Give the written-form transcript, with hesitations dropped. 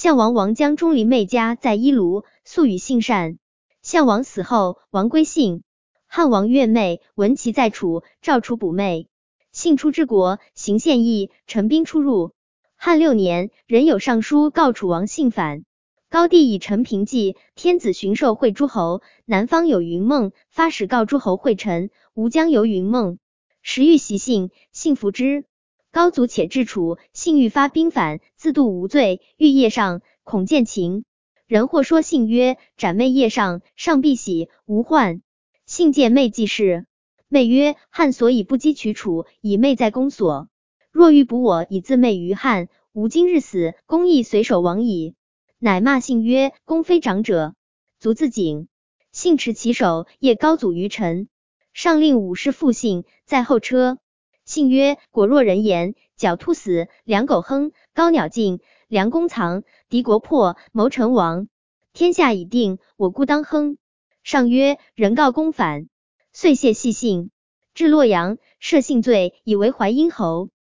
项王王将钟离妹家在伊卢，素与性善。项王死后，王归信。汉王怨妹，闻其在楚，召出捕妹。信出之国，行献邑，陈兵出入。汉6年，仍有上书告楚王信反。高帝以陈平计，天子巡狩会诸侯，南方有云梦，发使告诸侯会陈，吴将游云梦。时欲袭信，信服之。高卒且至楚，信欲发兵反，自度无罪，欲夜上，恐见秦。人或说信曰：斩妹夜上，上必喜，无患。信见妹既是。妹曰：汉所以不击取楚，以妹在公所。若欲捕我，以自妹于汉，吾今日死，公亦随手亡矣。乃骂信曰：公非长者，卒自警。信持其手，夜高祖于臣。上令武士复信，在后车。信曰：果若人言，狡兔死，良狗亨，高鸟尽，良弓藏，敌国破，谋臣亡。天下已定，我孤当亨。上曰：人告公反。遂谢细信，至洛阳，赦信罪，以为淮阴侯。